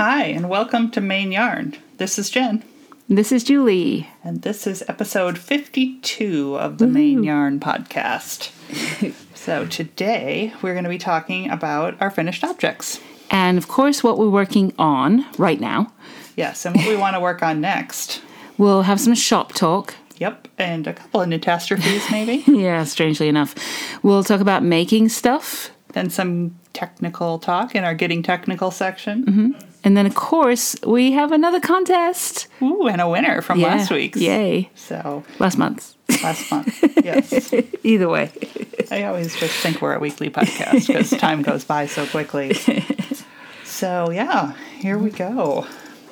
Hi, and welcome to Maine Yarn. This is Jen. This is Julie. And this is episode 52 of the Maine Yarn podcast. So today we're going to be talking about our finished objects. And of course, what we're working on right now. Yes, and what we want to work on next. We'll have some shop talk. Yep, and a couple of catastrophes maybe. Yeah, strangely enough. We'll talk about making stuff. Then some technical talk in our Getting Technical section. Mm-hmm. And then, of course, we have another contest. Ooh, and a winner from last week's. Yay. So Last month, yes. Either way. I always just think we're a weekly podcast because time goes by so quickly. So, yeah, here we go.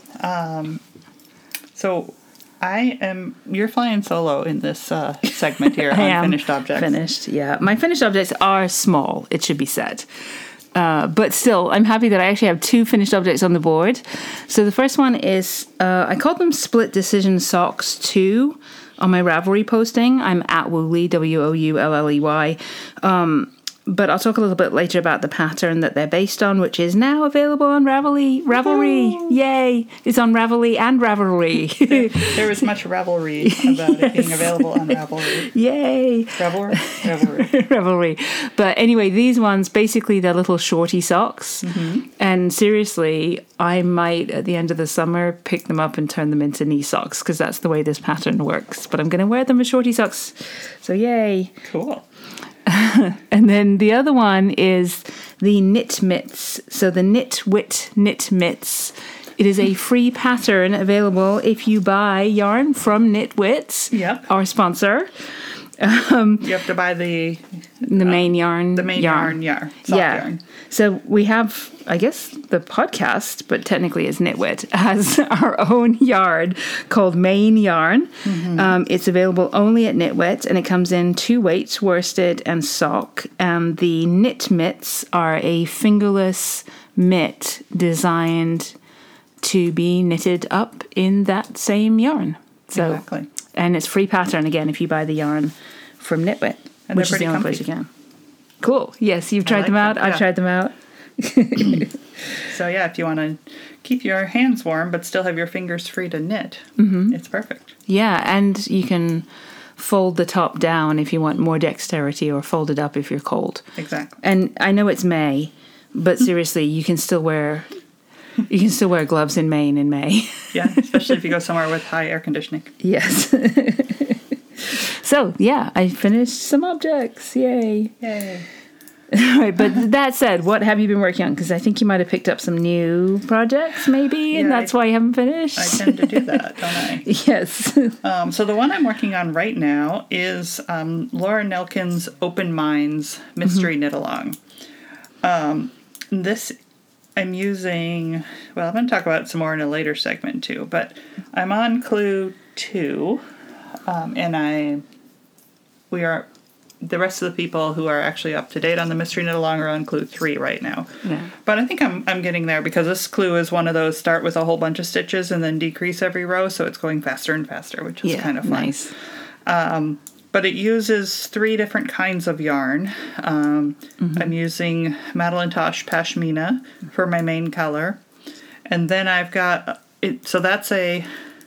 You're flying solo in this segment here on finished objects. Finished, yeah. My finished objects are small, it should be said. But still, I'm happy that I actually have two finished objects on the board. So the first one is, I called them Split Decision Socks 2 on my Ravelry posting. I'm at Woolley, Woulley. But I'll talk a little bit later about the pattern that they're based on, which is now available on Ravelry. Yay! It's on Ravelry and Ravelry. There was much Ravelry about it being available on Ravelry. Yay! Ravelry. But anyway, these ones, basically they're little shorty socks. Mm-hmm. And seriously, I might, at the end of the summer, pick them up and turn them into knee socks, because that's the way this pattern works. But I'm going to wear them as shorty socks. So yay! Cool. And then the other one is the Knit Mitts. So the Knit Knit Mitts. It is a free pattern available if you buy yarn from Knitwits, our sponsor. You have to buy the main yarn. The main yarn. Yarn. So we have, I guess, the podcast, but technically it's Knitwit, has our own yarn called Maine Yarn. Mm-hmm. It's available only at Knitwit, and it comes in 2 weights, worsted and sock. And the Knit Mitts are a fingerless mitt designed to be knitted up in that same yarn. So, exactly. And it's free pattern, again, if you buy the yarn from Knitwit, and which is the only place you can. Cool. Yes, you've tried them out. Yeah. I've tried them out. So, yeah, if you want to keep your hands warm but still have your fingers free to knit, It's perfect. Yeah, and you can fold the top down if you want more dexterity, or fold it up if you're cold. Exactly. And I know it's May, but seriously, you can still wear gloves in Maine in May. Yeah, especially if you go somewhere with high air conditioning. Yes. So, yeah, I finished some objects. Yay. Right, but that said, what have you been working on? Because I think you might have picked up some new projects, maybe, and that's why you haven't finished. I tend to do that, don't I? Yes. So the one I'm working on right now is Laura Nelkin's Open Minds Mystery Knit Along. This I'm using, well, I'm going to talk about it some more in a later segment too, but I'm on Clue 2, and the rest of the people who are actually up to date on the Mystery Knit Along are on Clue 3 right now. Yeah. But I think I'm getting there, because this clue is one of those start with a whole bunch of stitches and then decrease every row, so it's going faster and faster, which is kind of fun. Nice. But it uses 3 different kinds of yarn. I'm using Madeline Tosh Pashmina for my main color. And then I've got it, so that's a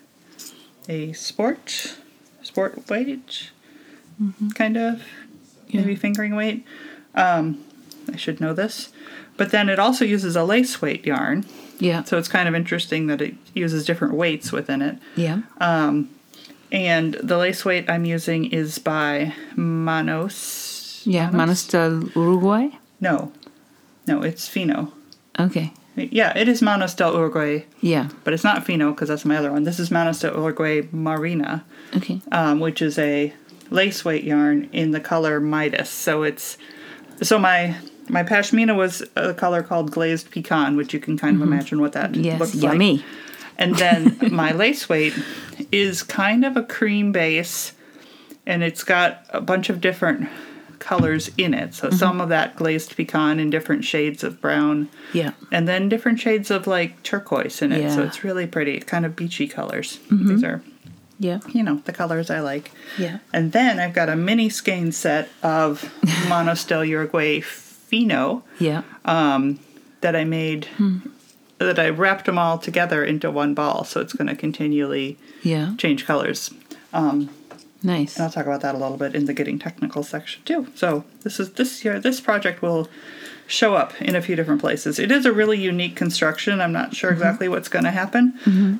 sport weight, kind of, maybe fingering weight. I should know this. But then it also uses a lace weight yarn. Yeah. So it's kind of interesting that it uses different weights within it. Yeah. And the lace weight I'm using is by Manos. Yeah, Manos del Uruguay? No, it's Fino. Okay. Yeah, it is Manos del Uruguay. Yeah. But it's not Fino, because that's my other one. This is Manos del Uruguay Marina. Okay. Which is a lace weight yarn in the color Midas. So my pashmina was a color called Glazed Pecan, which you can kind of imagine what that looks like. Yummy. And then my lace weight is kind of a cream base, and it's got a bunch of different colors in it. So some of that glazed pecan in different shades of brown. Yeah. And then different shades of like turquoise in it. Yeah. So it's really pretty, kind of beachy colors. These are, the colors I like. Yeah. And then I've got a mini skein set of Manos del Uruguay Fino. Yeah. That I made that I wrapped them all together into one ball, so it's going to continually Yeah. change colors. Nice. And I'll talk about that a little bit in the getting technical section too. So this project will show up in a few different places. It is a really unique construction. I'm not sure exactly what's going to happen.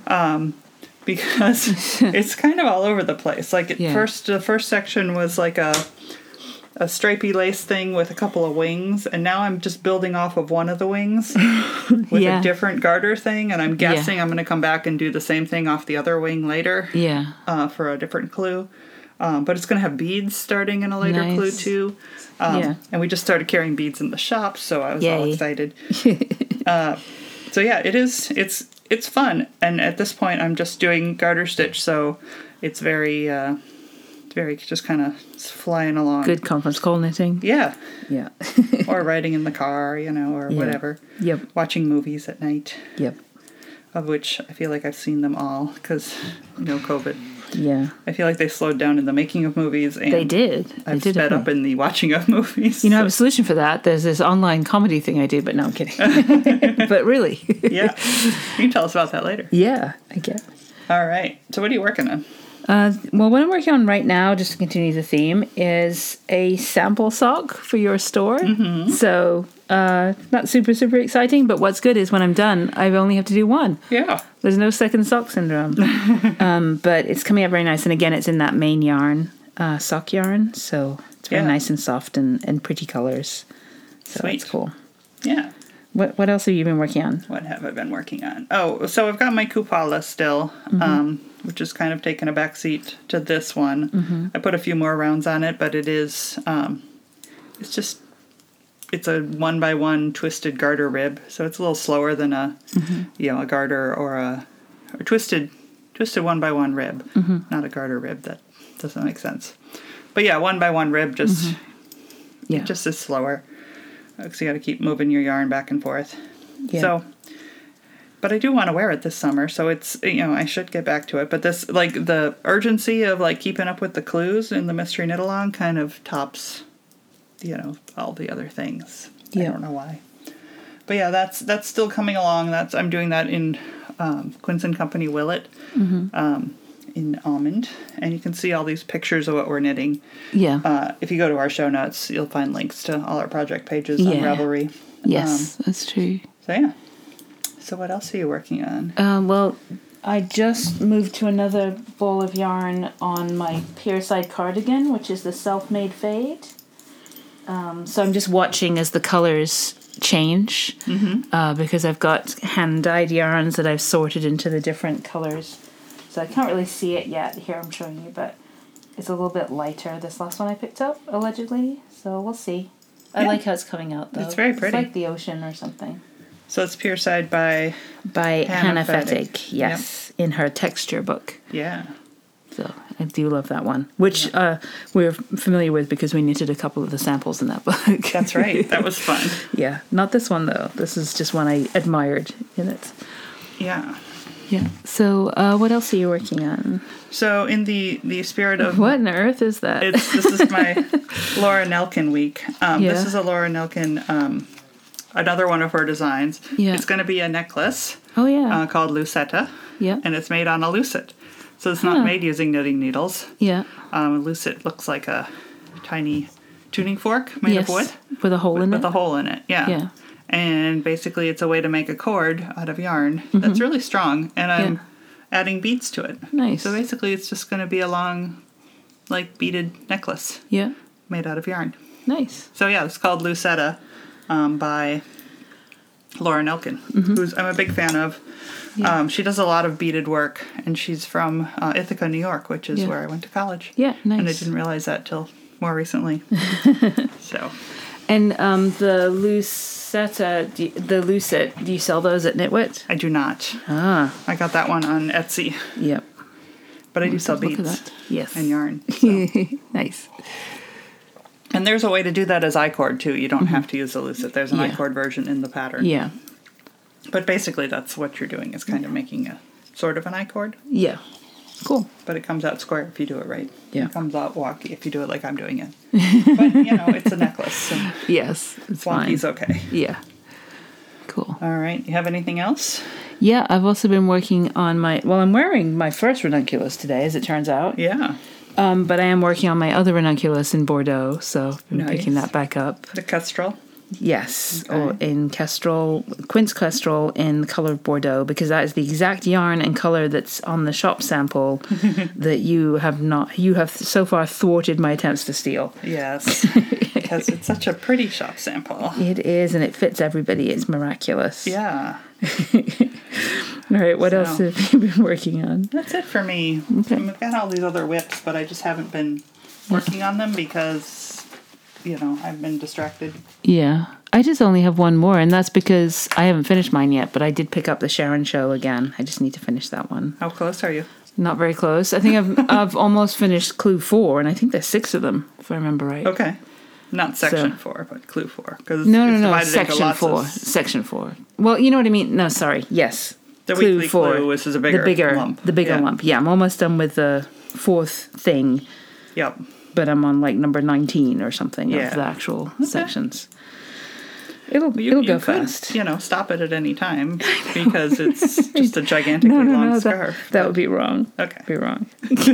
Because it's kind of all over the place. Like the first section was like a stripy lace thing with a couple of wings, and now I'm just building off of one of the wings with a different garter thing, and I'm guessing I'm going to come back and do the same thing off the other wing later. For a different clue. But it's going to have beads starting in a later clue too. And we just started carrying beads in the shop, so I was all excited. So yeah, it's fun, and at this point I'm just doing garter stitch, so it's very just kind of flying along. Good conference call knitting. Yeah. Yeah. Or riding in the car, or whatever. Yep. Watching movies at night. Yep. Of which I feel like I've seen them all because, COVID. Yeah. I feel like they slowed down in the making of movies. And they did. I've sped up in the watching of movies. I have a solution for that. There's this online comedy thing I do, but no, I'm kidding. But really. Yeah. You can tell us about that later. Yeah, I guess. All right. So what are you working on? Well, what I'm working on right now, just to continue the theme, is a sample sock for your store. Mm-hmm. So, not super, super exciting, but what's good is when I'm done, I only have to do one. Yeah. There's no second sock syndrome. But it's coming out very nice. And again, it's in that main yarn, sock yarn. So it's very nice and soft and pretty colors. So Sweet. That's cool. Yeah. What else have you been working on? What have I been working on? Oh, so I've got my Kupala still, which is kind of taken a back seat to this one. Mm-hmm. I put a few more rounds on it, but it is, it's a 1x1 twisted garter rib, so it's a little slower than a garter or a twisted 1x1 rib, not a garter rib. That doesn't make sense. But yeah, 1x1 rib just is slower. Because you got to keep moving your yarn back and forth. Yeah. So, but I do want to wear it this summer, so it's, I should get back to it. But this, like, the urgency of, like, keeping up with the clues in the Mystery Knit-Along kind of tops, all the other things. Yeah. I don't know why. But yeah, that's still coming along. I'm doing that in Quince & Company Willet. In Almond, and you can see all these pictures of what we're knitting. Yeah. If you go to our show notes, you'll find links to all our project pages on Ravelry. Yes, that's true. So yeah. So what else are you working on? Well, I just moved to another ball of yarn on my Pierside cardigan, which is the Self-Made Fade. So I'm just watching as the colors change, because I've got hand-dyed yarns that I've sorted into the different colors. So I can't really see it yet. Here I'm showing you, but it's a little bit lighter. This last one I picked up, allegedly. So we'll see. I like how it's coming out, though. It's very pretty. It's like the ocean or something. So it's Pierside by Hannah Fettig. Yes, in her texture book. Yeah. So I do love that one, which we're familiar with because we knitted a couple of the samples in that book. That's right. That was fun. Yeah. Not this one, though. This is just one I admired in it. Yeah. Yeah. So, what else are you working on? So, in the spirit of what on earth is that? This is my Laura Nelkin week. This is a Laura Nelkin, another one of her designs. Yeah. It's going to be a necklace. Oh yeah. Called Lucetta. Yeah. And it's made on a lucite, so it's not made using knitting needles. Yeah. Lucite looks like a tiny tuning fork made of wood with a hole in it. With a hole in it. Yeah. Yeah. And basically it's a way to make a cord out of yarn that's really strong, and I'm adding beads to it. Nice. So basically it's just going to be a long, like, beaded necklace. Yeah. Made out of yarn. Nice. So yeah, it's called Lucetta by Laura Nelkin, who's I'm a big fan of. Yeah. She does a lot of beaded work, and she's from Ithaca, New York, which is where I went to college. Yeah, nice. And I didn't realize that till more recently. So... And the Lucetta, the lucite, do you sell those at Knitwit? I do not. Ah. I got that one on Etsy. Yep. But I do sell beads. Yes. And yarn. So. Nice. And there's a way to do that as I-cord, too. You don't have to use the lucite. There's an I-cord version in the pattern. Yeah. But basically that's what you're doing, is kind of making a sort of an I-cord. Yeah. Cool. But it comes out square if you do it right. Yeah. It comes out wonky if you do it like I'm doing it. But, it's a necklace. So yes. It's wonky's fine. okay. Yeah. Cool. All right. You have anything else? Yeah, I've also been working on I'm wearing my first ranunculus today, as it turns out. Yeah. But I am working on my other ranunculus in Bordeaux, so I've been picking that back up. The Kestrel? Yes, Okay. or in Kestrel, Quince Kestrel in the color of Bordeaux, because that is the exact yarn and color that's on the shop sample that you have so far thwarted my attempts to steal. Yes. Because it's such a pretty shop sample. It is, and it fits everybody. It's miraculous. Yeah. All right, what else have you been working on? That's it for me. Okay. I've got all these other whips, but I just haven't been working on them because, I've been distracted. Yeah. I just only have one more, and that's because I haven't finished mine yet, but I did pick up the Sharon show again. I just need to finish that one. How close are you? Not very close. I think I've almost finished Clue 4, and I think there's 6 of them, if I remember right. Okay. Not section 4, but Clue 4. No, Section 4. Well, you know what I mean? No, sorry. Yes. The Clue weekly 4. Clue, which is a bigger lump. The bigger lump. Yeah, I'm almost done with the 4th thing. Yep. But I'm on number 19 or something of the actual sections. It'll go fast. Stop it at any time because it's just a gigantically long scarf. That would be wrong. Okay. Be wrong.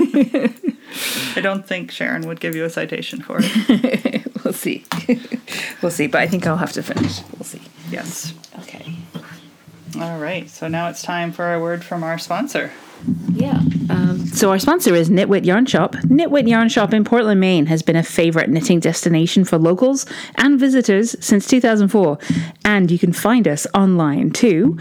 I don't think Sharon would give you a citation for it. We'll see. We'll see, but I think I'll have to finish. We'll see. Yes. Okay. All right. So now it's time for a word from our sponsor. Yeah. So our sponsor is Knitwit Yarn Shop. Knitwit Yarn Shop in Portland, Maine has been a favorite knitting destination for locals and visitors since 2004. And you can find us online too.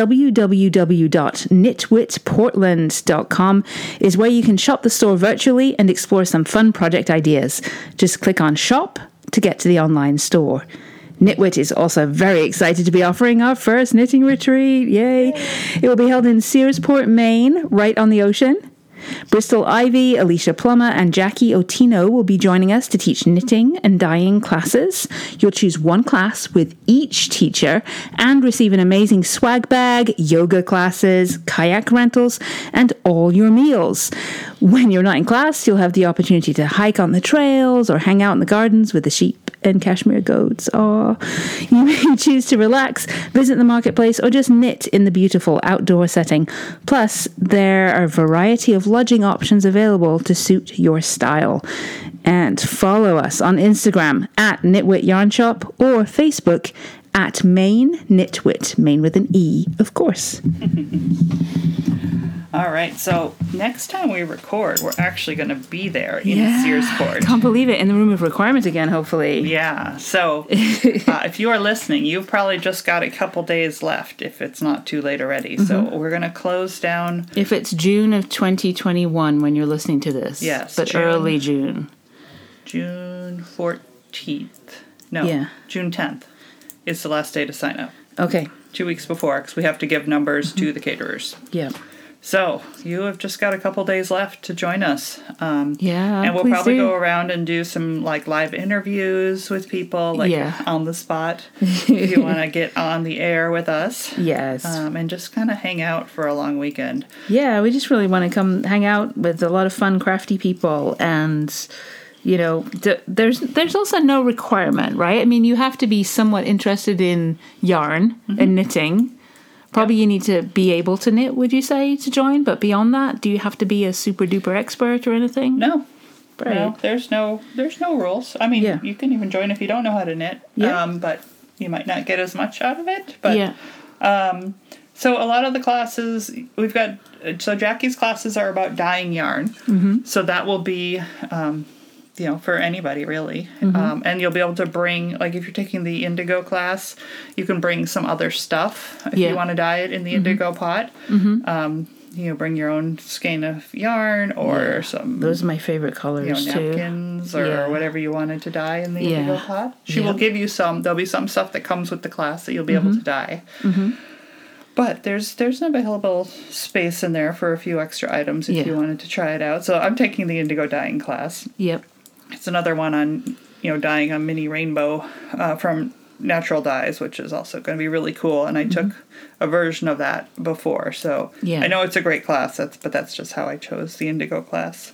www.knitwitportland.com is where you can shop the store virtually and explore some fun project ideas. Just click on shop to get to the online store. Knitwit is also very excited to be offering our first knitting retreat. Yay! It will be held in Searsport, Maine, right on the ocean. Bristol Ivy, Alicia Plummer, and Jackie Otino will be joining us to teach knitting and dyeing classes. You'll choose one class with each teacher and receive an amazing swag bag, yoga classes, kayak rentals, and all your meals. When you're not in class, you'll have the opportunity to hike on the trails or hang out in the gardens with the sheep and cashmere goats. You may choose to relax, visit the marketplace, or just knit in the beautiful outdoor setting. Plus, there are a variety of lodging options available to suit your style. And follow us on Instagram at Knitwit Yarn Shop or Facebook at Maine Knitwit, Maine with an E, of course. All right, so next time we record, we're actually going to be there in Searsport. Can't believe it, in the room of requirement again, hopefully. Yeah, so if you are listening, you've probably just got a couple days left if it's not too late already. Mm-hmm. So we're going to close down. If it's June of 2021 when you're listening to this. Yes. But early June. June 14th. No, June 10th is the last day to sign up. Okay. 2 weeks before, because we have to give numbers to the caterers. Yeah. So, you have just got a couple days left to join us. And we'll probably go around and do some live interviews with people, on the spot, if you want to get on the air with us. Yes. And just kind of hang out for a long weekend. Yeah, we just really want to come hang out with a lot of fun, crafty people. And, there's also no requirement, right? I mean, you have to be somewhat interested in yarn and knitting. Probably you need to be able to knit, would you say, to join? But beyond that, do you have to be a super duper expert or anything? No. Right. No, there's no rules. I mean, you can even join if you don't know how to knit. Yeah. But you might not get as much out of it. But yeah. So a lot of the classes we've got. So Jackie's classes are about dyeing yarn. Mm-hmm. So that will be. For anybody really. Mm-hmm. And you'll be able to bring, if you're taking the indigo class, you can bring some other stuff if you want to dye it in the indigo pot. Mm-hmm. Bring your own skein of yarn or some... Those are my favorite colors too. Napkins or whatever you wanted to dye in the indigo pot. She will give you some. There'll be some stuff that comes with the class that you'll be able to dye. Mm-hmm. But there's an available space in there for a few extra items if you wanted to try it out. So I'm taking the indigo dyeing class. Yep. It's another one on, dyeing a mini rainbow from Natural Dyes, which is also going to be really cool. And I took a version of that before. So I know it's a great class, but that's just how I chose the indigo class.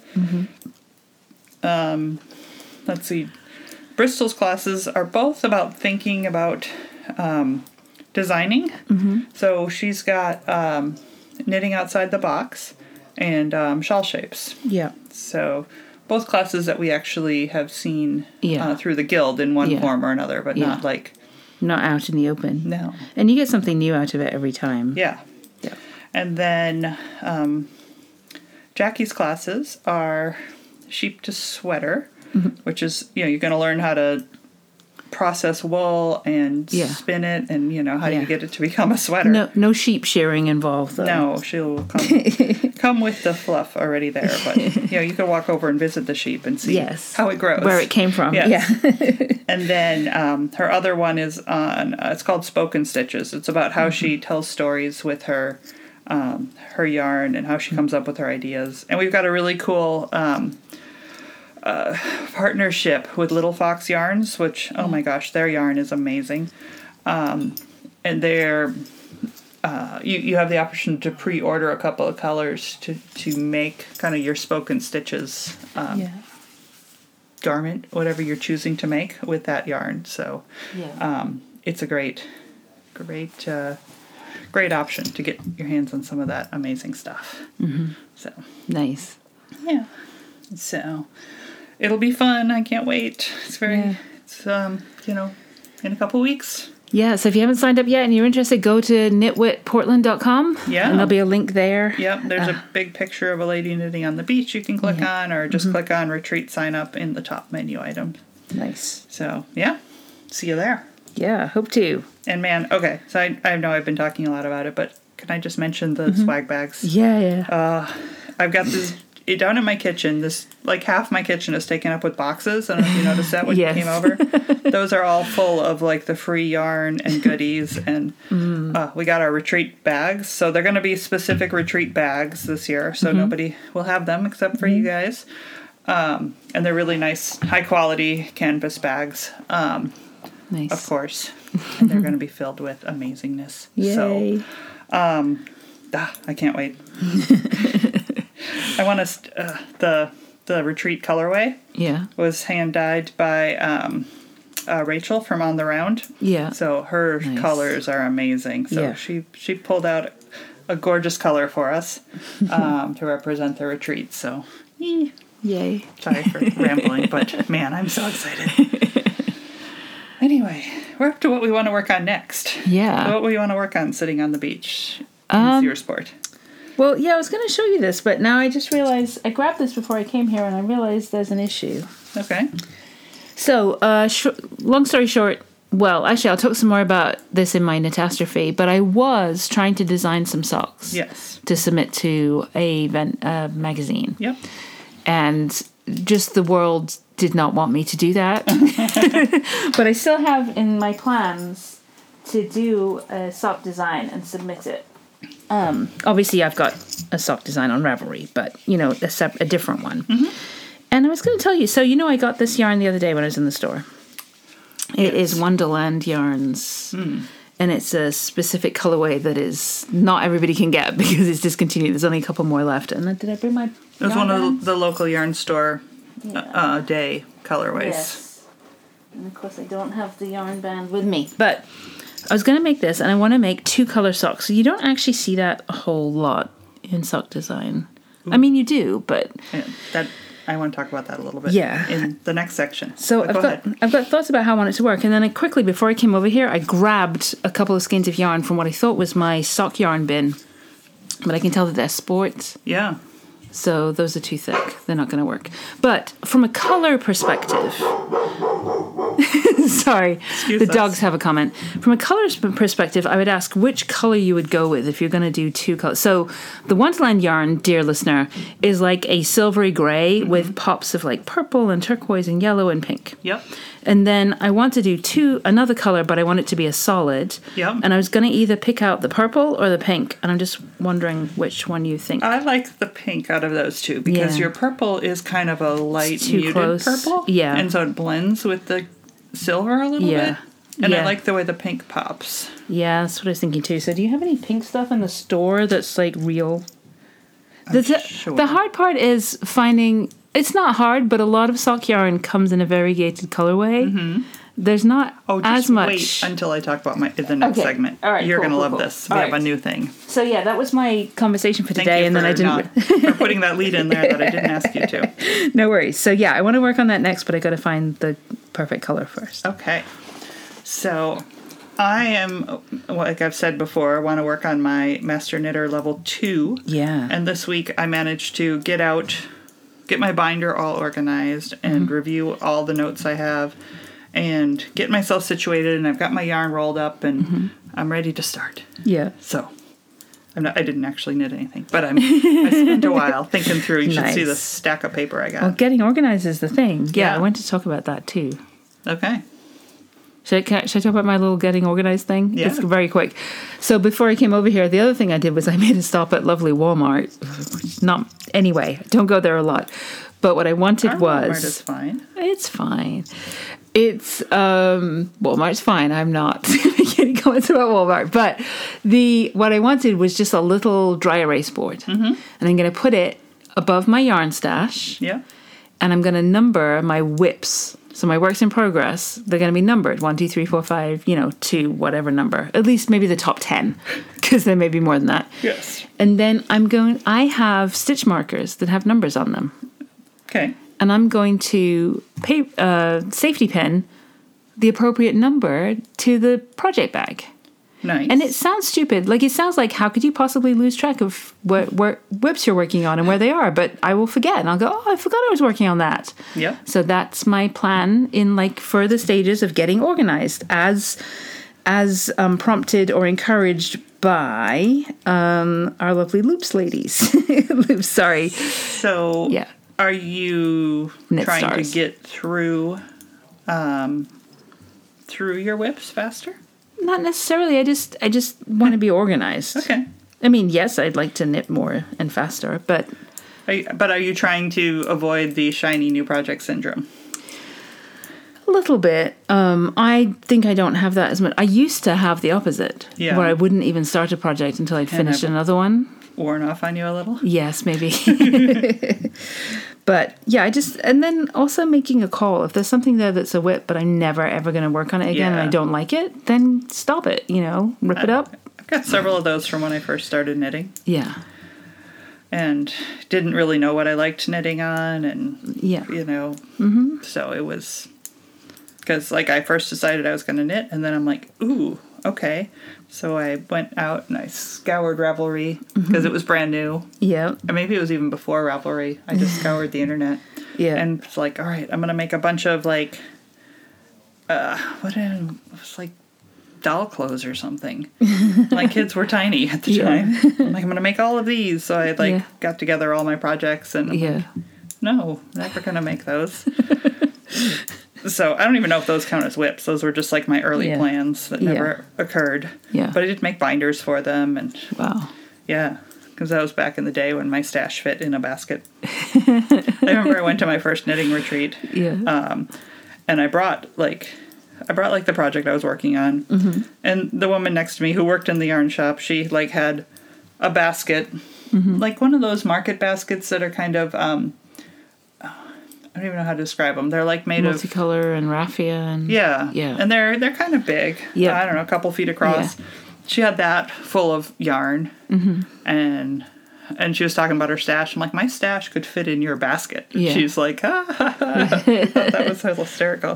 Mm-hmm. Let's see. Bristol's classes are both about thinking about designing. So she's got knitting outside the box and shawl shapes. Yeah. So both classes that we actually have seen Yeah. through the guild in one Yeah. form or another, but Yeah. not like, Not out in the open. no. And you get something new out of it every time. Yeah. Yeah. And then Jackie's classes are sheep to sweater, which is, you're going to learn how to process wool and Yeah. spin it and, how Yeah. you get it to become a sweater. No sheep shearing involved, though. No, she'll come with the fluff already there. But, you can walk over and visit the sheep and see Yes. how it grows. Where it came from. Yes. Yeah. And then her other one is on, it's called Spoken Stitches. It's about how she tells stories with her yarn and how she comes up with her ideas. And we've got a really cool partnership with Little Fox Yarns, which, oh my gosh, their yarn is amazing. And they're, you have the option to pre-order a couple of colors to make kind of your Spoken Stitches garment, whatever you're choosing to make with that yarn. So it's a great option to get your hands on some of that amazing stuff. So Nice. yeah, so it'll be fun. I can't wait. It's it's in a couple weeks. Yeah, so if you haven't signed up yet and you're interested, go to knitwitportland.com. Yeah. And there'll be a link there. Yep, there's a big picture of a lady knitting on the beach you can click on, or just click on retreat sign up in the top menu item. Nice. So yeah, see you there. Yeah, hope to. And man, okay, so I know I've been talking a lot about it, but can I just mention the swag bags? Yeah. I've got this down in my kitchen. This, like, half my kitchen is taken up with boxes. I don't know if you noticed that when Yes. you came over. Those are all full of, like, the free yarn and goodies. And we got our retreat bags. So they're going to be specific retreat bags this year. So nobody will have them except for you guys. And they're really nice, high-quality canvas bags, Nice. of course. And they're going to be filled with amazingness. Yay. So, I can't wait. I want to, the retreat colorway Yeah. was hand dyed by Rachel from On the Round. Yeah. So her Nice. colors are amazing. So Yeah. she pulled out a gorgeous color for us to represent the retreat. So Yay. sorry for rambling, but man, I'm so excited. Anyway, we're up to what we want to work on next. Yeah. What we want to work on sitting on the beach in your sport. Well, yeah, I was going to show you this, but now I just realized I grabbed this before I came here and I realized there's an issue. Okay. So, long story short, well, actually, I'll talk some more about this in my Knitastrophe, but I was trying to design some socks Yes. to submit to a magazine. Yep. And just the world did not want me to do that. But I still have in my plans to do a sock design and submit it. Obviously, I've got a sock design on Ravelry, but, a different one. And I was going to tell you, so, I got this yarn the other day when I was in the store. It is Wonderland Yarns. And it's a specific colorway that is not everybody can get because it's discontinued. There's only a couple more left. And then, did I bring my It was yarn one of band? the local yarn store day colorways. Yes. And of course, I don't have the yarn band with me. But I was going to make this, and I want to make 2 color socks. So you don't actually see that a whole lot in sock design. I mean, you do, but... Yeah, that I want to talk about that a little bit in the next section. So But I've got thoughts about how I want it to work. And then quickly, before I came over here, I grabbed a couple of skeins of yarn from what I thought was my sock yarn bin. But I can tell that they're sports. Yeah. So those are too thick. They're not going to work. But from a color perspective... Sorry, the dogs have a comment. From a color perspective, I would ask which color you would go with if you're going to do 2 colors. So the Wonderland yarn, dear listener, is like a silvery gray with pops of like purple and turquoise and yellow and pink. Yep. And then I want to do another color, but I want it to be a solid. Yep. And I was going to either pick out the purple or the pink, and I'm just wondering which one you think. I like the pink out of those two because Yeah. your purple is kind of a light It's too muted close. purple. Yeah. And so it blends with the silver a little Yeah. bit. And I Yeah. like the way the pink pops. Yeah, that's what I was thinking too. So do you have any pink stuff in the store that's like real? The hard part is finding... It's not hard, but a lot of sock yarn comes in a variegated colorway. There's not as much. Wait until I talk about the next segment. All right, You're cool, going to cool, love cool. this. We have a new thing. So yeah, that was my conversation for Thank today, you and then I didn't. for putting that lead in there that I didn't ask you to. No worries. So yeah, I want to work on that next, but I got to find the perfect color first. Okay. So I am, like I've said before, I want to work on my Master Knitter level 2. Yeah. And this week I managed to get my binder all organized and review all the notes I have and get myself situated, and I've got my yarn rolled up and I'm ready to start. Yeah. So I didn't actually knit anything, but I spent a while thinking through. You should see the stack of paper I got. Well, getting organized is the thing. Yeah, Yeah. I want to talk about that too. Okay. Should I talk about my little getting organized thing? Yeah. It's very quick. So before I came over here, the other thing I did was I made a stop at lovely Walmart. Anyway, don't go there a lot. But what I wanted Our was... Walmart is fine. It's fine. It's, Walmart's fine. I'm not making any comments about Walmart. But what I wanted was just a little dry erase board. Mm-hmm. And I'm going to put it above my yarn stash. Yeah. And I'm going to number my whips. So my works in progress, they're going to be numbered 1, 2, 3, 4, 5, to whatever number. At least maybe the top 10, because there may be more than that. Yes. And then I have stitch markers that have numbers on them. Okay. And I'm going to safety pin the appropriate number to the project bag. Nice. And it sounds stupid. Like, it sounds like, how could you possibly lose track of what whips you're working on and where they are? But I will forget. And I'll go, oh, I forgot I was working on that. Yep. So that's my plan in, further stages of getting organized as prompted or encouraged by our lovely Loops ladies. Loops, sorry. So, yeah. Are you Knit trying stars. to get through your whips faster? Not necessarily. I just want to be organized. Okay. I mean, yes, I'd like to knit more and faster, but Are you trying to avoid the shiny new project syndrome? a little bit. I think I don't have that as much. I used to have the opposite, Yeah. where I wouldn't even start a project until I'd finished another one. Worn off on you a little? Yes, maybe. But yeah, and then also making a call. If there's something there that's a whip, but I'm never ever going to work on it again and I don't like it, then stop it, rip it up. I've got several of those from when I first started knitting. Yeah. And didn't really know what I liked knitting on, and, Yeah. so it was, because, I first decided I was going to knit, and then I'm like, ooh, okay. So I went out and I scoured Ravelry, because it was brand new. Yeah. And maybe it was even before Ravelry. I just scoured the internet. Yeah. And it's like, all right, I'm going to make a bunch of, it was doll clothes or something. My kids were tiny at the time. I'm like, I'm going to make all of these. So I got together all my projects and I'm like, no, never going to make those. So I don't even know if those count as whips. Those were just my early plans that never occurred. Yeah. But I did make binders for them. And Wow. yeah, because that was back in the day when my stash fit in a basket. I remember I went to my first knitting retreat. Yeah. And I brought the project I was working on, and the woman next to me who worked in the yarn shop, she had a basket, one of those market baskets that are kind of I don't even know how to describe them. They're made of multicolor and raffia and yeah, and they're kind of big. Yeah, I don't know, a couple feet across. Yeah. She had that full of yarn, and she was talking about her stash. I'm like, my stash could fit in your basket. Yeah. She's like, that was so hysterical.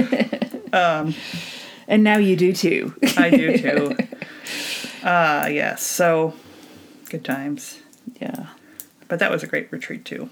And now you do too. I do too. Yes. So good times. Yeah. But that was a great retreat too.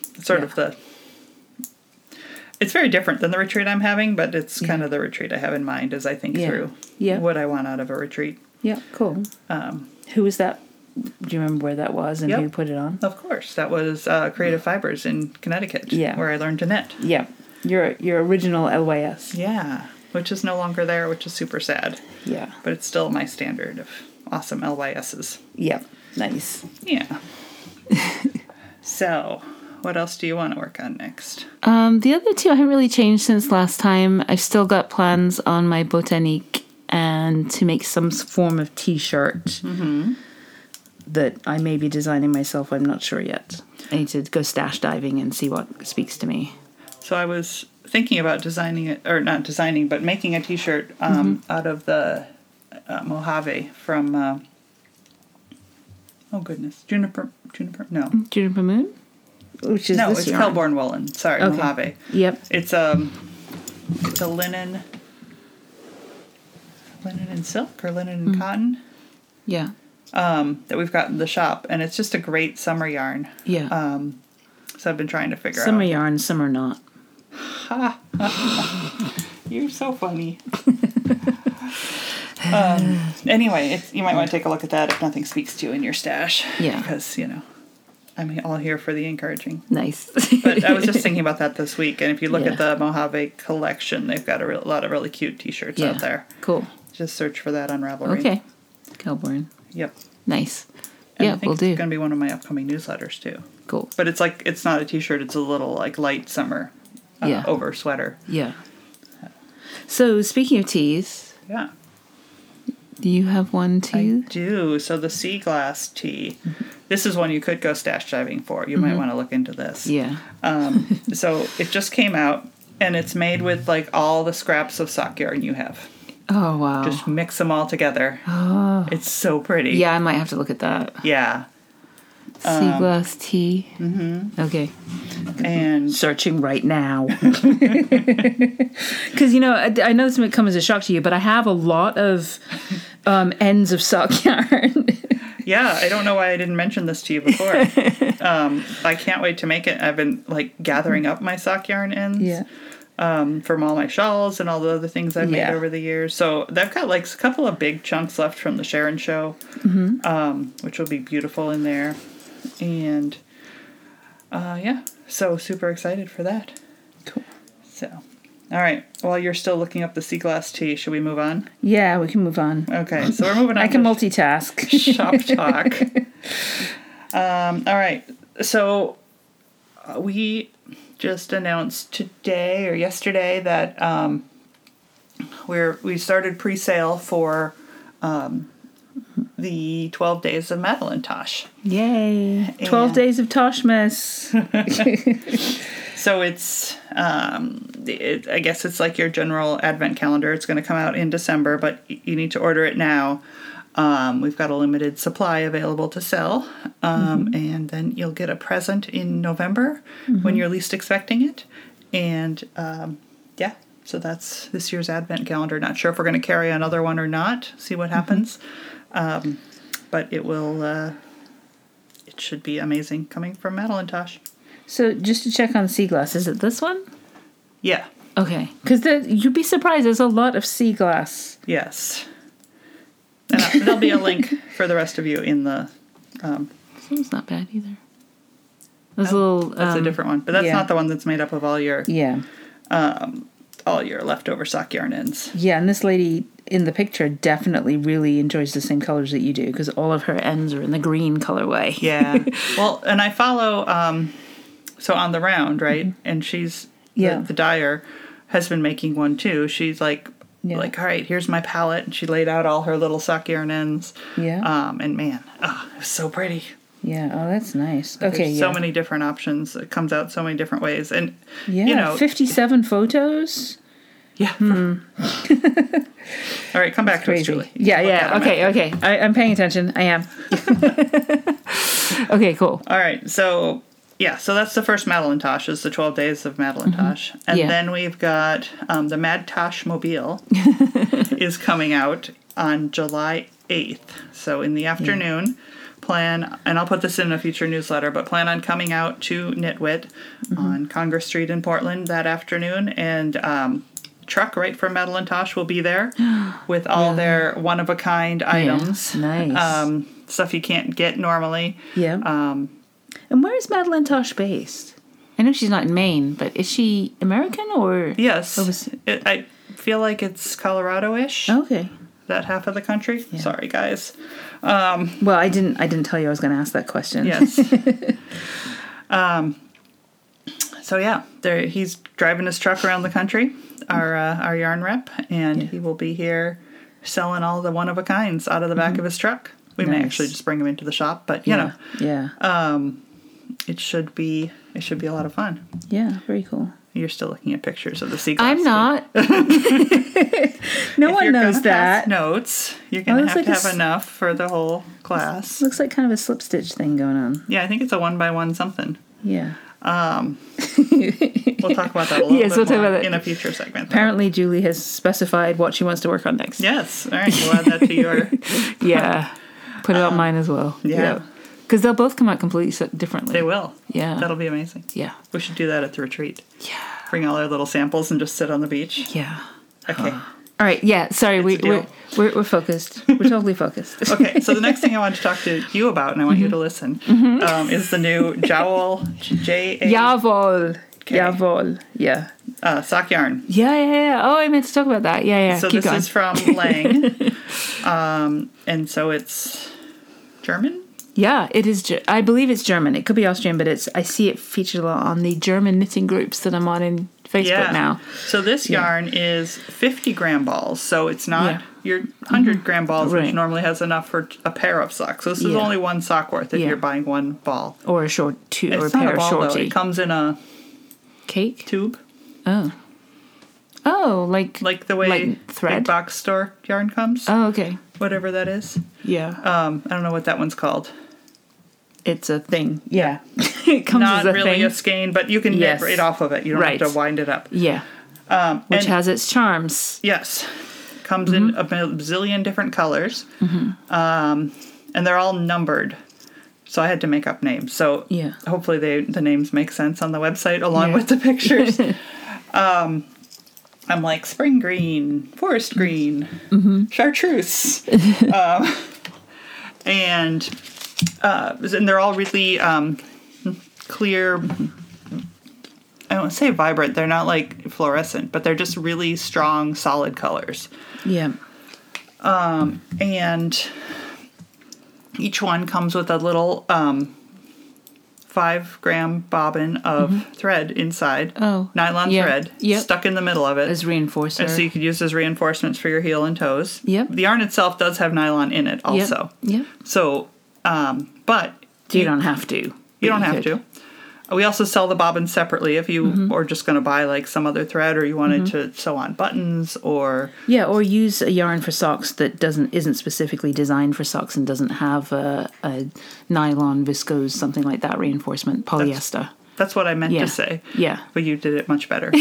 It's very different than the retreat I'm having, but it's kind of the retreat I have in mind as I think through what I want out of a retreat. Yeah. Cool. Who was that? Do you remember where that was and who put it on? Of course. That was Creative Fibers in Connecticut, where I learned to knit. Yeah. Your original LYS. Yeah. Which is no longer there, which is super sad. Yeah. But it's still my standard of awesome LYSs. Yeah. Nice. Yeah. So, what else do you want to work on next? The other two I haven't really changed since last time. I've still got plans on my Botanique and to make some form of t-shirt that I may be designing myself. I'm not sure yet. I need to go stash diving and see what speaks to me. So I was thinking about designing it, or not designing, but making a T-shirt out of the Mojave from. Oh goodness, Juniper? No, Juniper Moon, which is this it's yarn. Kelborn woolen. Sorry, Okay. Mojave. Yep. It's a linen and silk or linen and cotton Yeah. that we've got in the shop, and it's just a great summer yarn. Yeah. So I've been trying to figure Some out. are yarn, some are not. You're so funny. Anyway, you might want to take a look at that if nothing speaks to you in your stash. Yeah. Because, I'm all here for the encouraging. Nice. But I was just thinking about that this week, and if you look Yeah. at the Mojave collection, they've got a lot of really cute T-shirts out there. Cool. Just search for that on Ravelry. Okay. Kelborn. Yep. Nice. And Yeah, I think we'll do. it's going to be one of my upcoming newsletters, too. Cool. But it's not a T-shirt, it's a little, light summer Yeah. over sweater. Yeah. So, speaking of teas, Yeah. do you have one too? I do. So the Sea Glass tea, this is one you could go stash diving for. You might want to look into this. Yeah. So it just came out, and it's made with all the scraps of sock yarn you have. Oh, wow. Just mix them all together. Oh. It's so pretty. Yeah, I might have to look at that. Yeah. Sea glass tea. Mm-hmm. Okay. And Searching right now. Because, I know this might come as a shock to you, but I have a lot of ends of sock yarn. yeah, I don't know why I didn't mention this to you before. I can't wait to make it. I've been gathering up my sock yarn ends. Yeah. From all my shawls and all the other things I've made Yeah. over the years. So they've got a couple of big chunks left from the Sharon show, which will be beautiful in there. And so super excited for that. Cool. So, all right. While you're still looking up the Sea Glass tea, should we move on? Yeah, we can move on. Okay, so we're moving on. I can to multitask. shop talk. All right. So we just announced today or yesterday that we started pre-sale for the 12 Days of Madeline Tosh. Yay. 12 days of Toshmas. So it's, I guess it's like your general advent calendar. It's going to come out in December, but you need to order it now. We've got a limited supply available to sell, and then you'll get a present in November when you're least expecting it. And so that's this year's advent calendar. Not sure if we're going to carry another one or not. See what happens. But it will. It should be amazing coming from Madeline Tosh. So just to check on sea glass, is it this one? Yeah. Okay. Because you'd be surprised, there's a lot of sea glass. Yes. And there'll be a link for the rest of you in the. This one's not bad either. Those little. That's a different one, but that's yeah. not the one that's made up of all your Yeah. leftover sock yarn ends. Yeah, and this lady in the picture definitely really enjoys the same colors that you do because all of her ends are in the green colorway. Yeah. Well, and I follow. So on the round, right? And she's the dyer has been making one too. She's like, all right, here's my palette, and she laid out all her little sock yarn ends. Yeah. And man, it was so pretty. Yeah. Oh, that's nice. Okay. There's so many different options. It comes out so many different ways, and 57 photos. Yeah. All right, come back to us, Julie. Yeah. Okay. I'm paying attention. I am. Okay. Cool. All right. So that's the first Madeline Tosh, is the 12 Days of Madeline Tosh. And then we've got the Mad Tosh Mobile is coming out on July 8th. So in the afternoon, plan, and I'll put this in a future newsletter, but plan on coming out to Knitwit on Congress Street in Portland that afternoon. And truck right from Madeline Tosh will be there with all their one-of-a-kind items. Nice. Stuff you can't get normally. Yeah. And where is Madeline Tosh based? I know she's not in Maine, but is she American or? Yes. I feel like it's Colorado-ish. Okay. That half of the country. Yeah. Sorry, guys. Well, I didn't tell you I was going to ask that question. Yes. So he's driving his truck around the country, our yarn rep, and he will be here selling all the one-of-a-kinds out of the back of his truck. We may actually just bring him into the shop, but you know. Yeah. It should be a lot of fun. Yeah, very cool. You're still looking at pictures of the sea glass. I'm not. No If one you're knows gonna that. pass notes, you're going to looks have like to have enough for the whole class. Looks like kind of a slip stitch thing going on. Yeah, I think it's a 1x1 something. Yeah. We'll talk about that a little Yes, bit we'll talk more about that. in a future segment. though. Apparently, Julie has specified what she wants to work on next. Yes. All right. We'll add that to your... Yeah. Put it on mine as well. yeah. Because they'll both come out completely differently. They will. Yeah. That'll be amazing. Yeah. We should do that at the retreat. Yeah. Bring all our little samples and just sit on the beach. Yeah. Okay. All right. Yeah. Sorry. a deal. We're focused. We're totally focused. Okay, so the next thing I want to talk to you about, and I want you to listen, is the new Jowl, J-A... Jawohl. Okay. Jawohl. Yeah. sock yarn. Yeah. Oh, I meant to talk about that. Yeah. So Keep this going. is from Lang. And so it's German? Yeah, it is. I believe it's German. It could be Austrian, but I see it featured a lot on the German knitting groups that I'm on in Facebook now. So this yarn is 50 gram balls. So it's not your 100 gram balls, which Right. normally has enough for a pair of socks. So this is only one sock worth if you're buying one ball. Or a short two, or a It's not pair a of ball, though. shorty. It comes in a Cake? tube. Oh, like the way like thread? big box store yarn comes. Oh, okay. Whatever that is. Yeah. I don't know what that one's called. It's a thing. Yeah. It comes Not as a really thing. a skein, but you can knit Yes. right off of it. You don't Right. have to wind it up. Yeah. Which and- has its charms. Yes. Comes in a bazillion different colors. And they're all numbered. So I had to make up names. So Yeah. hopefully the names make sense on the website along Yeah. with the pictures. I'm like spring green, forest green, chartreuse. And they're all really clear. I don't want to say vibrant. They're not like fluorescent, but they're just really strong, solid colors. Yeah. And each one comes with a little 5 gram bobbin of thread inside. Oh, Nylon yeah. thread Yep. stuck in the middle of it. As reinforcer. And so you could use as reinforcements for your heel and toes. Yep. The yarn itself does have nylon in it also. Yep. So, but You don't have to. you don't have could. to. We also sell the bobbins separately if you are just going to buy like some other thread, or you wanted to sew on buttons, or Yeah, or use a yarn for socks that isn't specifically designed for socks and doesn't have a nylon, viscose, something like that reinforcement, polyester. that's what I meant Yeah. to say. Yeah. But you did it much better.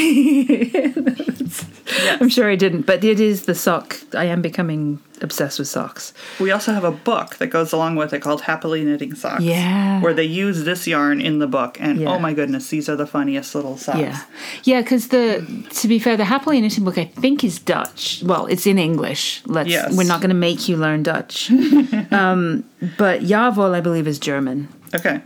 I'm sure I didn't, but it is the sock. I am becoming obsessed with socks. We also have a book that goes along with it called Happily Knitting Socks. Yeah. Where they use this yarn in the book. And Yeah. oh my goodness, these are the funniest little socks. Yeah. Yeah, because to be fair, the Happily Knitting book I think is Dutch. Well, it's in English. Yes. We're not going to make you learn Dutch. But Jawohl, I believe, is German. Okay.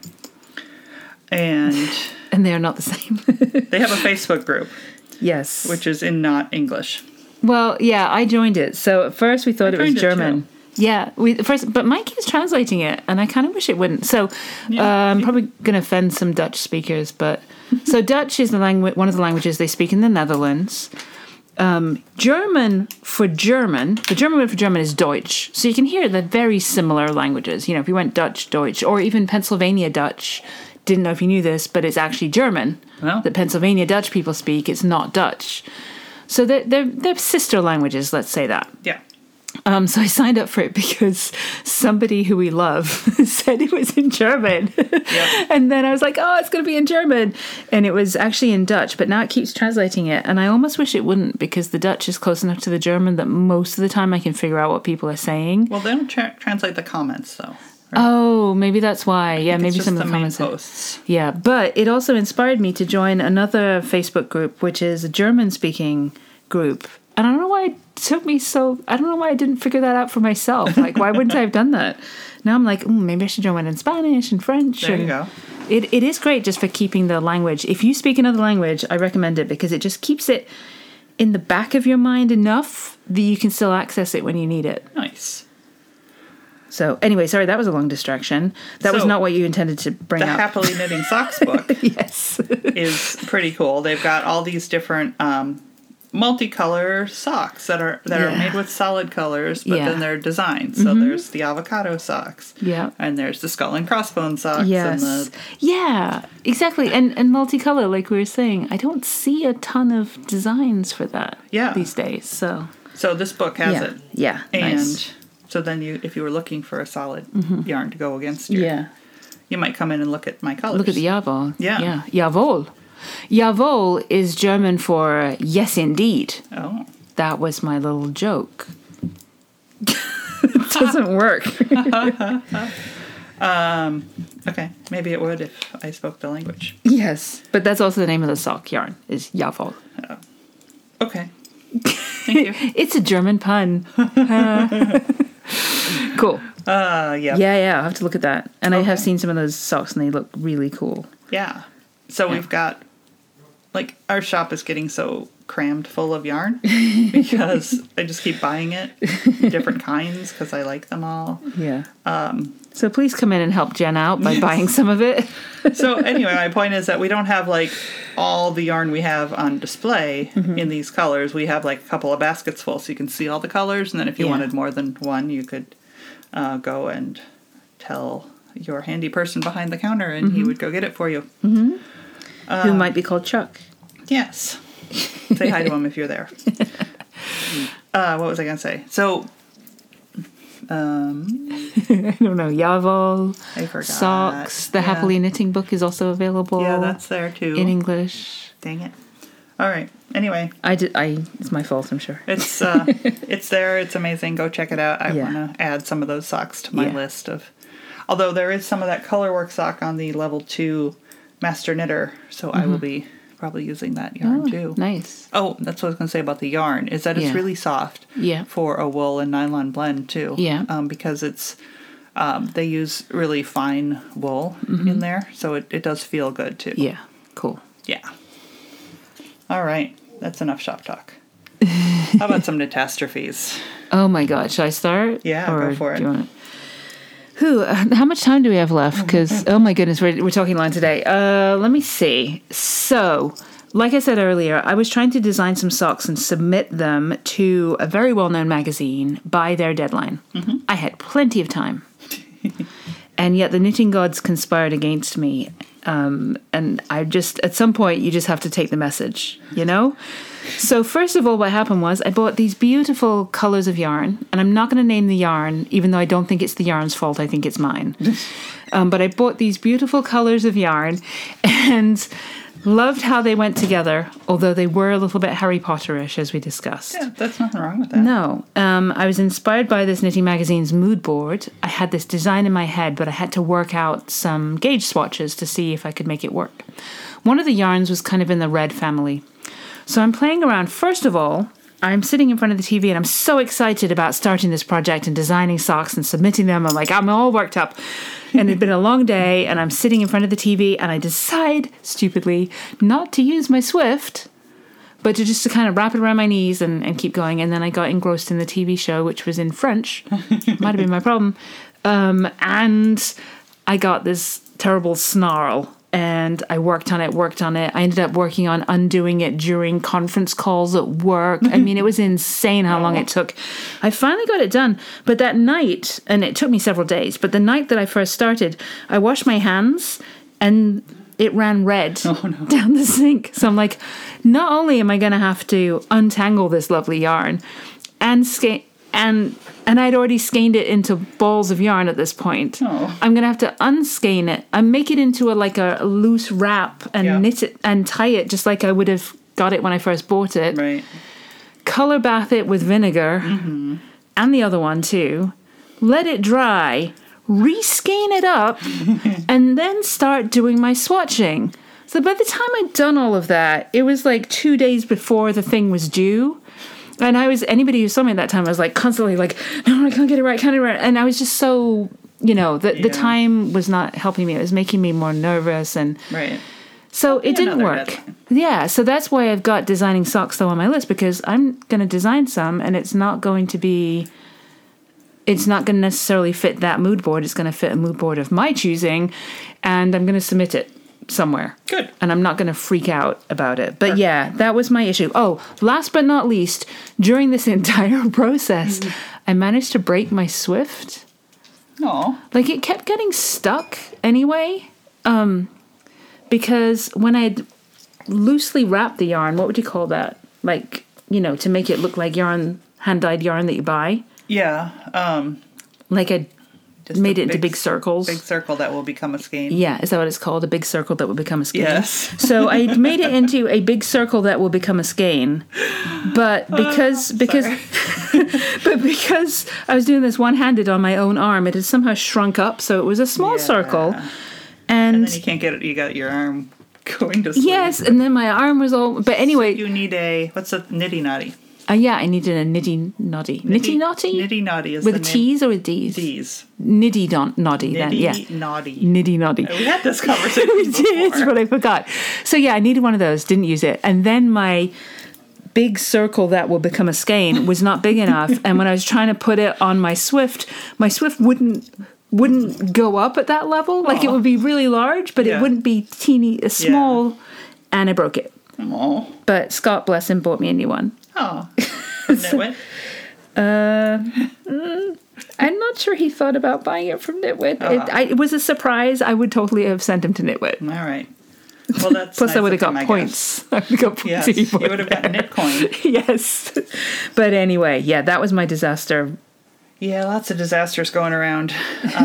And And they're not the same. they have a Facebook group, Yes. which is in not English. Well, yeah, I joined it. So at first we thought it was joined it German. too. Yeah, but Mike is translating it, and I kind of wish it wouldn't. So I'm probably going to offend some Dutch speakers, but so Dutch is one of the languages they speak in the Netherlands. German for German, the German word for German is Deutsch. So you can hear the very similar languages. You know, if you went Dutch, Deutsch, or even Pennsylvania Dutch. Didn't know if you knew this, but it's actually German Oh. that Pennsylvania Dutch people speak. It's not Dutch. So they're sister languages, let's say that. Yeah. So I signed up for it because somebody who we love said it was in German. Yep. And then I was like, oh, it's going to be in German. And it was actually in Dutch, but now it keeps translating it. And I almost wish it wouldn't, because the Dutch is close enough to the German that most of the time I can figure out what people are saying. Well, they don't translate the comments, though. Oh, maybe that's why. Yeah, maybe It's some just of the the main comments. posts. Yeah, but it also inspired me to join another Facebook group, which is a German-speaking group. And I don't know why it took me I don't know why I didn't figure that out for myself. Like, why wouldn't I have done that? Now I'm like, maybe I should join one in Spanish and French. There you go. It is great just for keeping the language. If you speak another language, I recommend it because it just keeps it in the back of your mind enough that you can still access it when you need it. Nice. So anyway, sorry, that was a long distraction. That was So, not what you intended to bring The up. Happily Knitting Socks book Yes. is pretty cool. They've got all these different multicolor socks that are made with solid colors, but then they're designed. So there's the avocado socks. Yeah. And there's the skull and crossbones socks. Yes. And yeah, exactly. And multicolor, like we were saying, I don't see a ton of designs for that these days. So this book has it. Yeah. And nice. so then if you were looking for a solid yarn to go against you, you might come in and look at my colors. Look at the Jawohl. Yeah. Jawohl. Jawohl is German for yes, indeed. Oh. That was my little joke. It doesn't work. Okay. Maybe it would if I spoke the language. Yes. But that's also the name of the sock yarn, is Jawohl. Okay. Thank you. It's a German pun. Cool. Yeah. Yeah, I'll have to look at that. And I have seen some of those socks and they look really cool. Yeah. So we've got, like, our shop is getting so crammed full of yarn because I just keep buying it, different kinds, because I like them all. Yeah. So please come in and help Jen out by buying some of it. So anyway, my point is that we don't have, like, all the yarn we have on display in these colors. We have, like, a couple of baskets full so you can see all the colors. And then if you wanted more than one, you could go and tell your handy person behind the counter and he would go get it for you. Mm-hmm. Who might be called Chuck. Yes. Say hi to him if you're there. What was I going to say? So, I don't know, Jawohl, I forgot. socks. The Happily Knitting book is also available. Yeah, that's there too. In English. Dang it. All right. Anyway. It's my fault, I'm sure. It's it's there. It's amazing. Go check it out. I want to add some of those socks to my list of... Although there is some of that colorwork sock on the level 2 Master Knitter, so I will be probably using that yarn too. Nice. Oh, that's what I was going to say about the yarn, is that it's really soft for a wool and nylon blend too. Yeah. Because it's, they use really fine wool in there, so it does feel good too. Yeah, cool. Yeah. All right, that's enough shop talk. How about some catastrophes? Oh my God, should I start? Yeah, go for it. How much time do we have left? Because, oh my goodness, we're talking long today. Let me see. So, like I said earlier, I was trying to design some socks and submit them to a very well-known magazine by their deadline. I had plenty of time. And yet the knitting gods conspired against me. And I just, at some point, you just have to take the message, you know? So first of all, what happened was I bought these beautiful colors of yarn, and I'm not going to name the yarn, even though I don't think it's the yarn's fault. I think it's mine. But I bought these beautiful colors of yarn and loved how they went together, although they were a little bit Harry Potter-ish, as we discussed. Yeah, that's nothing wrong with that. No. I was inspired by this Knitting Magazine's mood board. I had this design in my head, but I had to work out some gauge swatches to see if I could make it work. One of the yarns was kind of in the red family. So I'm playing around. First of all, I'm sitting in front of the TV and I'm so excited about starting this project and designing socks and submitting them. I'm all worked up. And it'd been a long day and I'm sitting in front of the TV and I decide, stupidly, not to use my Swift, but to kind of wrap it around my knees and keep going. And then I got engrossed in the TV show, which was in French. Might have been my problem. And I got this terrible snarl. And I worked on it. I ended up working on undoing it during conference calls at work. I mean, it was insane how long it took. I finally got it done. But that night, and it took me several days, but the night that I first started, I washed my hands and it ran red down the sink. So I'm like, not only am I going to have to untangle this lovely yarn and and I'd already skeined it into balls of yarn at this point. Oh. I'm going to have to unskein it and make it into a loose wrap and knit it and tie it just like I would have got it when I first bought it. Right. Color bath it with vinegar and the other one too. Let it dry. Reskein it up and then start doing my swatching. So by the time I'd done all of that, it was like 2 days before the thing was due. And anybody who saw me at that time, I was like constantly like, no, I can't get it right. And I was just so, the time was not helping me. It was making me more nervous. And so it didn't work. Deadline. Yeah. So that's why I've got designing socks though on my list, because I'm going to design some and it's not going to necessarily fit that mood board. It's going to fit a mood board of my choosing and I'm going to submit it. somewhere. Good. And I'm not going to freak out about it. But yeah, that was my issue. Oh, last but not least, during this entire process, I managed to break my Swift. Oh. Like, it kept getting stuck anyway. Because when I'd loosely wrapped the yarn, what would you call that? Like, to make it look like yarn, hand-dyed yarn that you buy. Yeah. Like I made it into big circles. Big circle that will become a skein. Yeah, is that what it's called? A big circle that will become a skein? Yes. So I made it into a big circle that will become a skein. But because I was doing this one-handed on my own arm, it had somehow shrunk up, so it was a small circle. And then you can't get it, you got your arm going to sleep. Yes, and then my arm was all... But anyway... So you need what's a nitty-notty? Yeah, I needed a nitty-notty. Nitty-notty? Nitty-notty is with the name. With T's or with D's? D's. Nitty-notty then, yeah. Nitty-notty. Nitty-notty. We had this conversation We did, but I forgot. So yeah, I needed one of those, didn't use it. And then my big circle that will become a skein was not big enough. And when I was trying to put it on my Swift wouldn't go up at that level. Like, it would be really large, but it wouldn't be small, and I broke it. Oh. But Scott, bless him, bought me a new one. Oh. From Knitwit? I'm not sure he thought about buying it from Knitwit. It was a surprise. I would totally have sent him to Knitwit. All right. Well, that's Plus, nice I would have of him, got points. I would have got points. Yes, you would have gotten Knitcoin. Yes. But anyway, yeah, that was my disaster. Yeah, lots of disasters going around.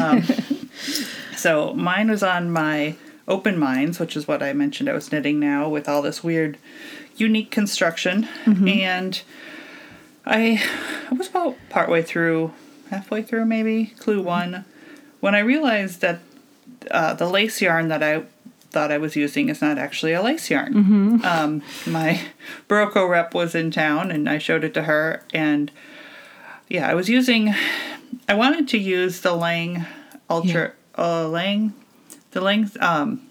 So mine was on my Open Minds, which is what I mentioned I was knitting now, with all this weird, unique construction. And I was about halfway through maybe, Clue 1, when I realized that the lace yarn that I thought I was using is not actually a lace yarn. My Barocco rep was in town, and I showed it to her, and yeah, I wanted to use the Lang Ultra, Lang Lang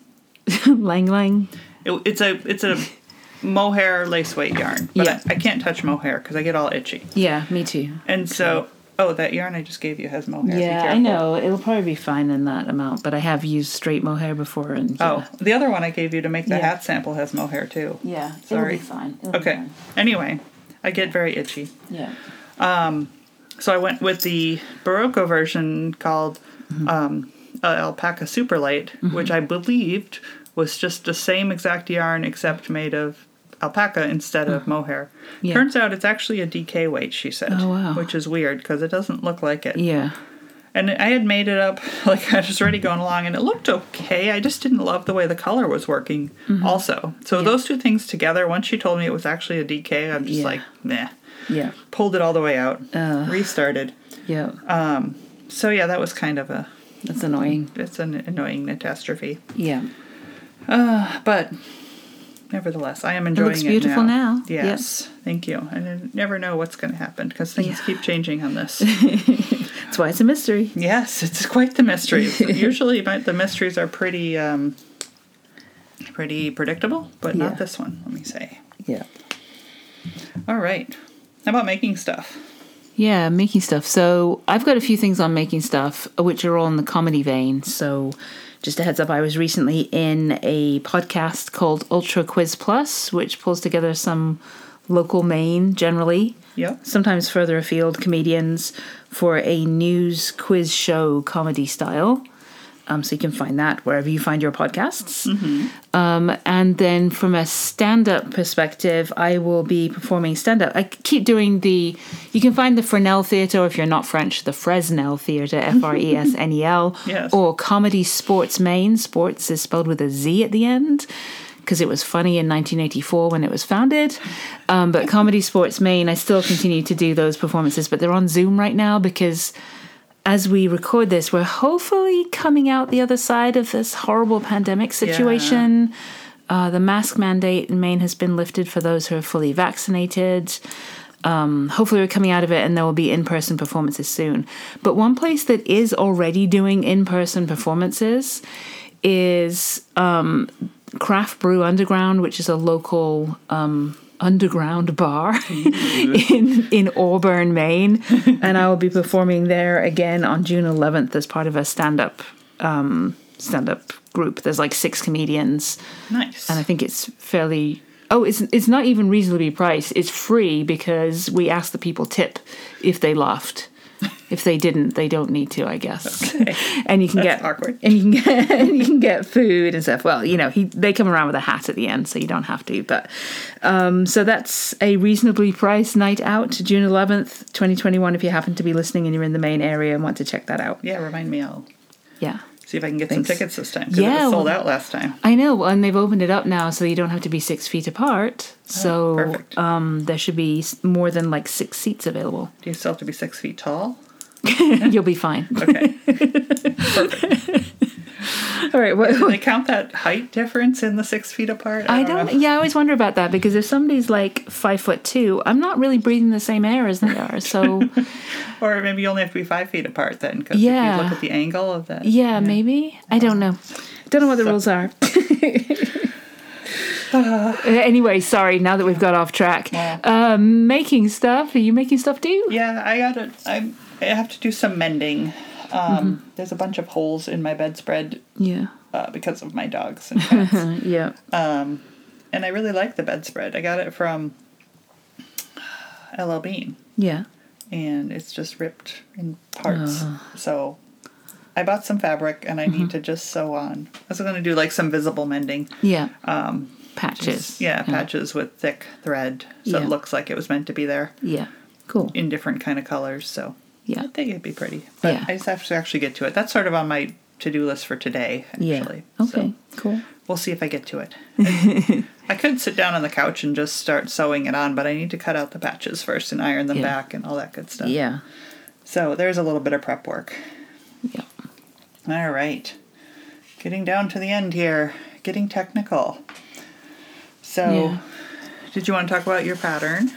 it's a mohair lace weight yarn, but I can't touch mohair because I get all itchy. Yeah, me too. And so, that yarn I just gave you has mohair. Yeah, I know. It'll probably be fine in that amount, but I have used straight mohair before. And the other one I gave you to make the hat sample has mohair too. Yeah, sorry. It'll be fine. Okay. Anyway, I get very itchy. Yeah. So I went with the Barocco version called Alpaca Superlight, which I believed was just the same exact yarn except made of alpaca instead of mohair. Yeah. Turns out it's actually a DK weight, she said. Oh, wow. Which is weird because it doesn't look like it. Yeah. And I had made it up, like I was already going along, and it looked okay. I just didn't love the way the color was working also. So those two things together, once she told me it was actually a DK, I'm just like, meh. Yeah. Pulled it all the way out. Restarted. Yeah. So yeah, that was kind of that's annoying. It's an annoying catastrophe. Yeah. But nevertheless, I am enjoying it. Looks beautiful now. Yes. Thank you. And I never know what's going to happen because things keep changing on this. That's why it's a mystery. Yes, it's quite the mystery. Usually the mysteries are pretty predictable, but not this one, let me say. Yeah. All right. How about making stuff? Yeah, making stuff. So I've got a few things on making stuff, which are all in the comedy vein. So just a heads up, I was recently in a podcast called Ultra Quiz Plus, which pulls together some local Maine, generally, sometimes further afield comedians for a news quiz show comedy style. So you can find that wherever you find your podcasts. And then from a stand-up perspective, I will be performing stand-up. I keep doing you can find the Fresnel Theatre, or if you're not French, the Fresnel Theatre, Fresnel, or Comedy Sports Maine. Sports is spelled with a Z at the end, because it was funny in 1984 when it was founded. But Comedy Sports Maine, I still continue to do those performances, but they're on Zoom right now because as we record this, we're hopefully coming out the other side of this horrible pandemic situation. Yeah. The mask mandate in Maine has been lifted for those who are fully vaccinated. Hopefully we're coming out of it and there will be in-person performances soon. But one place that is already doing in-person performances is Craft Brew Underground, which is a local underground bar in Auburn, Maine, and I will be performing there again on June 11th as part of a stand-up stand-up group. There's like 6 comedians. Nice. And I think it's fairly... Oh, it's not even reasonably priced. It's free because we asked the people tip if they laughed. If they didn't, they don't need to, I guess. Okay. And you can That's get awkward. and you can get food and stuff. Well, they come around with a hat at the end, so you don't have to. But so that's a reasonably priced night out, June 11th, 2021. If you happen to be listening and you're in the Maine area and want to check that out, Yeah, remind me. I'll yeah. see if I can get Thanks. some tickets this time. Because it was sold out last time. I know, and they've opened it up now, so you don't have to be 6 feet apart. So perfect. there should be more than like 6 seats available. Do you still have to be 6 feet tall? You'll be fine. Okay. Perfect. All right. Do they count that height difference in the 6 feet apart? I don't. Yeah, I always wonder about that because if somebody's like 5'2", I'm not really breathing the same air as they are. So, Or maybe you only have to be 5 feet apart then, because Yeah. if you look at the angle of that. yeah, maybe. I don't know. Don't know what the rules are. Anyway, sorry. Now that we've got off track, Yeah. making stuff. Are you making stuff too? Yeah, I have to do some mending. There's a bunch of holes in my bedspread Yeah. because of my dogs and cats. Yeah. And I really like the bedspread. I got it from LL Bean, Yeah. and it's just ripped in parts. So I bought some fabric, and I need to just sew on. I was going to do like some visible mending. Yeah. Patches. Patches with thick thread, so Yeah. it looks like it was meant to be there Yeah. Cool. in different kind of colors. So Yeah. I think it'd be pretty. But Yeah. I just have to actually get to it. That's sort of on my to-do list for today, actually. Yeah. Okay. So Cool. we'll see if I get to it. I could sit down on the couch and just start sewing it on, but I need to cut out the patches first and iron them Yeah. back and all that good stuff. Yeah. So there's a little bit of prep work. Yeah. All right. Getting down to the end here. Getting technical. So, Yeah. did you want to talk about your pattern?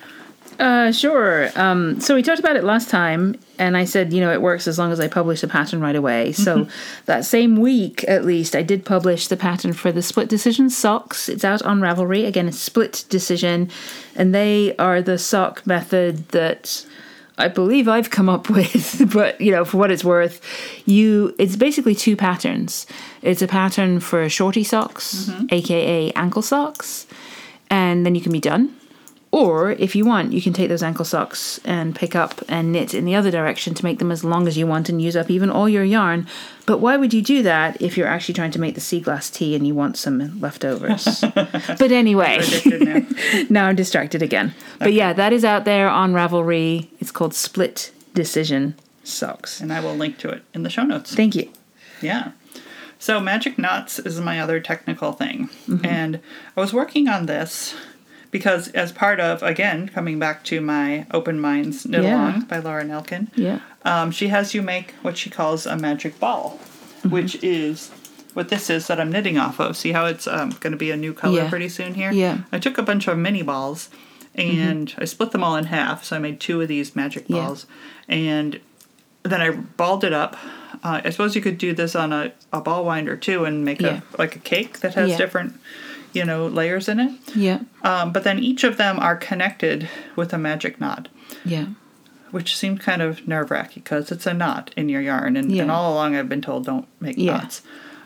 Sure. So we talked about it last time, and I said, it works as long as I publish the pattern right away. So that same week, at least, I did publish the pattern for the Split Decision socks. It's out on Ravelry. Again, it's Split Decision, and they are the sock method that I believe I've come up with. But, for what it's worth, it's basically 2 patterns. It's a pattern for shorty socks, aka ankle socks, and then you can be done. Or, if you want, you can take those ankle socks and pick up and knit in the other direction to make them as long as you want and use up even all your yarn. But why would you do that if you're actually trying to make the sea glass tea and you want some leftovers? But anyway, Addicted now. now I'm distracted again. But yeah, that is out there on Ravelry. It's called Split Decision Socks. And I will link to it in the show notes. Thank you. Yeah. So magic knots is my other technical thing. And I was working on this because as part of, again, coming back to my Open Minds Knit Along by Laura Nelkin, she has you make what she calls a magic ball, which is what this is that I'm knitting off of. See how it's going to be a new color pretty soon here? Yeah. I took a bunch of mini balls and I split them all in half. So I made 2 of these magic balls. And then I balled it up. I suppose you could do this on a ball winder too and make a cake that has different layers in it. Yeah. But then each of them are connected with a magic knot. Yeah. Which seemed kind of nerve-wracking because it's a knot in your yarn. And all along I've been told don't make knots.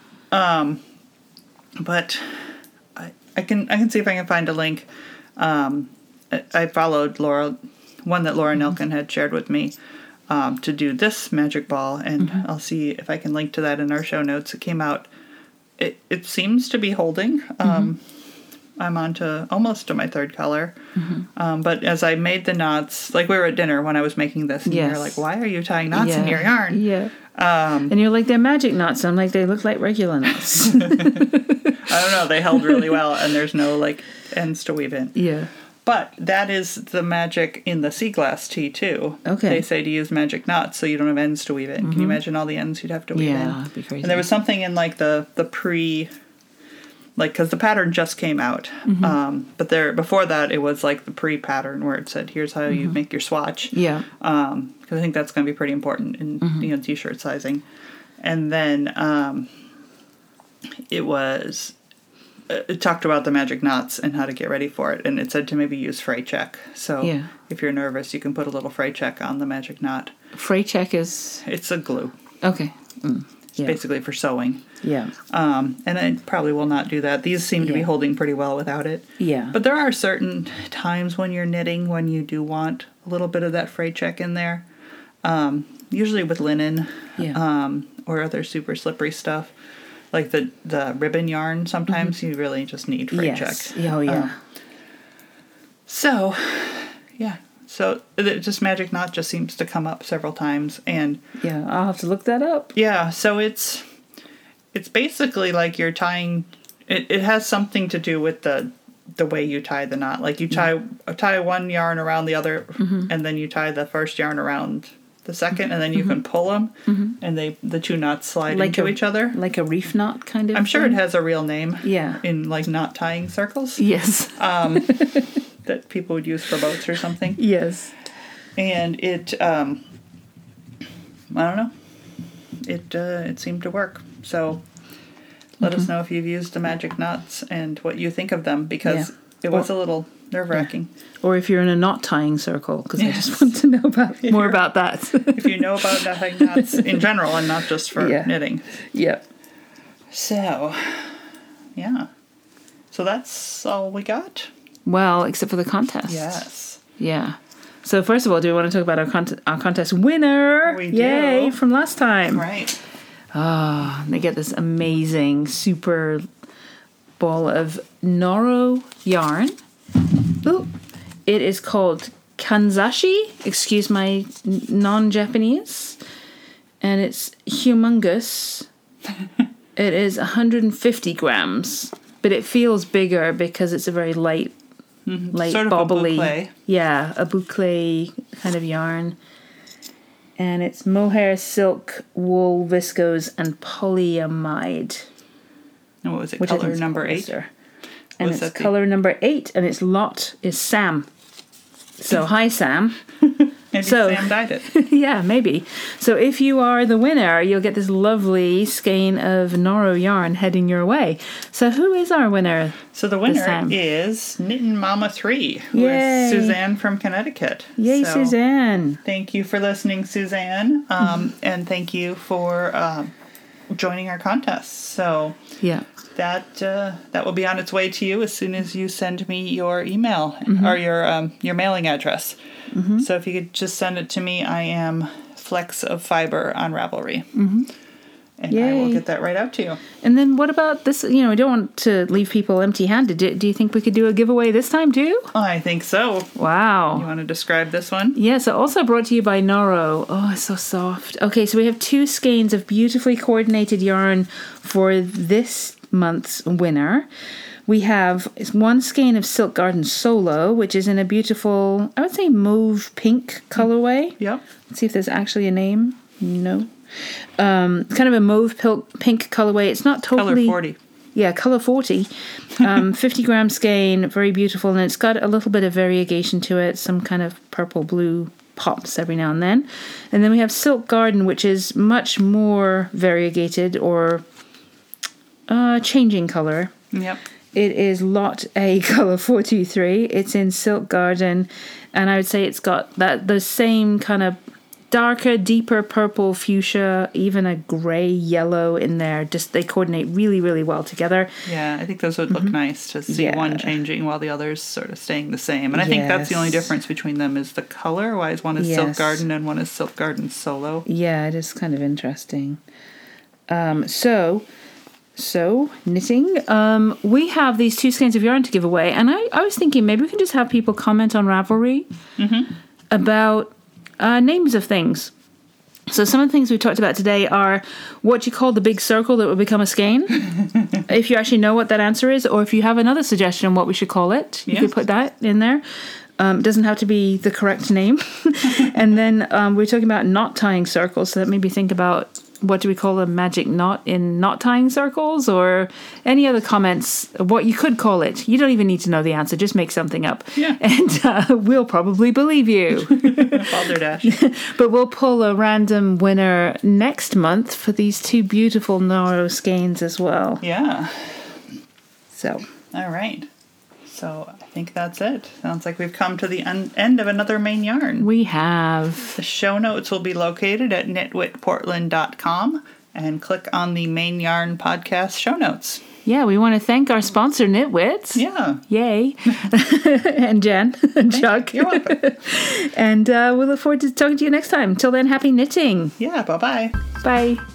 But I can see if I can find a link. I followed one that Laura Nelkin had shared with me to do this magic ball. And I'll see if I can link to that in our show notes. It came out. It seems to be holding. I'm on to almost to my 3rd color. But as I made the knots, like we were at dinner when I was making this, and you were like, why are you tying knots in your yarn? Yeah. And you're like, they're magic knots. I'm like, they look like regular knots. I don't know. They held really well, and there's no ends to weave in. Yeah. But that is the magic in the sea glass tea too. Okay. They say to use magic knots so you don't have ends to weave in. Can you imagine all the ends you'd have to weave in? Yeah, that'd be crazy. And there was something in the pre, because the pattern just came out. But before that it was the pre-pattern where it said here's how you make your swatch. Yeah. Because I think that's going to be pretty important in t-shirt sizing. And then it talked about the magic knots and how to get ready for it, and it said to maybe use fray check. So if you're nervous, you can put a little fray check on the magic knot. Fray check is... It's a glue. Okay. It's basically for sewing. Yeah. And I probably will not do that. These seem to be holding pretty well without it. Yeah. But there are certain times when you're knitting when you do want a little bit of that fray check in there. Usually with linen or other super slippery stuff. Like the ribbon yarn, sometimes you really just need fray check. Oh, yeah. So just Magic Knot just seems to come up several times. And yeah, I'll have to look that up. Yeah, so it's basically like you're tying... It has something to do with the way you tie the knot. Like you tie one yarn around the other, and then you tie the first yarn around the second, and then you can pull them, and the two knots slide into each other. Like a reef knot kind of I'm sure thing? it has a real name. Yeah. In like knot tying circles. Yes. That people would use for boats or something. Yes. And it, I don't know. It seemed to work. So let us know if you've used the magic knots and what you think of them, because it was a little nerve-wracking. Yeah. Or if you're in a knot tying circle, because I just want to know more about that. If you know about tying knots in general and not just for knitting. Yeah. So, yeah. So that's all we got? Well, except for the contest. Yes. Yeah. So first of all, do we want to talk about our contest winner? We do. Yay, from last time. Right. They get this amazing super ball of Noro yarn. Ooh. It is called Kanzashi. Excuse my non-Japanese. And it's humongous. It is 150 grams. But it feels bigger because it's a very light, sort of bobbly. A boucle. Yeah, a boucle kind of yarn. And it's mohair, silk, wool, viscose, and polyamide. And what was it? Color number 8? And it's color number 8, and its lot is Sam. So, hi, Sam. Maybe Sam dyed it. Yeah, maybe. So if you are the winner, you'll get this lovely skein of Noro yarn heading your way. So who is our winner? So the winner is Knittin' Mama 3, who is Suzanne from Connecticut. Yay, so, Suzanne. Thank you for listening, Suzanne. And thank you for joining our contest. So that will be on its way to you as soon as you send me your email or your mailing address. So if you could just send it to me, I am Flecks of Fiber on Ravelry. And I will get that right out to you. And then what about this? You know, I don't want to leave people empty-handed. Do you think we could do a giveaway this time too? I think so. Wow. You want to describe this one? Yeah, so also brought to you by Noro. Oh, it's so soft. Okay, so we have 2 skeins of beautifully coordinated yarn for this month's winner. We have 1 skein of Silk Garden Solo, which is in a beautiful, I would say, mauve pink colorway. Yep. Let's see if there's actually a name. No. Kind of a mauve pink colorway. It's not totally... Color 40. Yeah, color 40. 50 gram skein, very beautiful. And it's got a little bit of variegation to it, some kind of purple-blue pops every now and then. And then we have Silk Garden, which is much more variegated or changing color. Yep. It is lot A, color 423. It's in Silk Garden, and I would say it's got the same kind of darker, deeper purple, fuchsia, even a grey yellow in there. Just they coordinate really, really well together. Yeah, I think those would look nice to see one changing while the other's sort of staying the same. And I think that's the only difference between them is the color. Why one is Silk Garden and one is Silk Garden Solo. Yeah, it is kind of interesting. So, knitting. We have these 2 skeins of yarn to give away, and I was thinking maybe we can just have people comment on Ravelry about names of things. So some of the things we talked about today are what you call the big circle that will become a skein. If you actually know what that answer is, or if you have another suggestion on what we should call it, you could put that in there. It doesn't have to be the correct name. And then we're talking about knot tying circles, so that made me think about what do we call a magic knot in knot tying circles, or any other comments of what you could call it. You don't even need to know the answer, just make something up. Yeah. And we'll probably believe you. Balderdash. But we'll pull a random winner next month for these 2 beautiful Noro skeins as well. Yeah. So. All right. So I think that's it. Sounds like we've come to the end of another main yarn. We have. The show notes will be located at knitwitportland.com. and click on the Main Yarn podcast show notes. Yeah, we want to thank our sponsor, Knitwits. Yeah. Yay. And Jen and Chuck. You're welcome. And we look forward to talking to you next time. Till then, happy knitting. Yeah, bye-bye. Bye.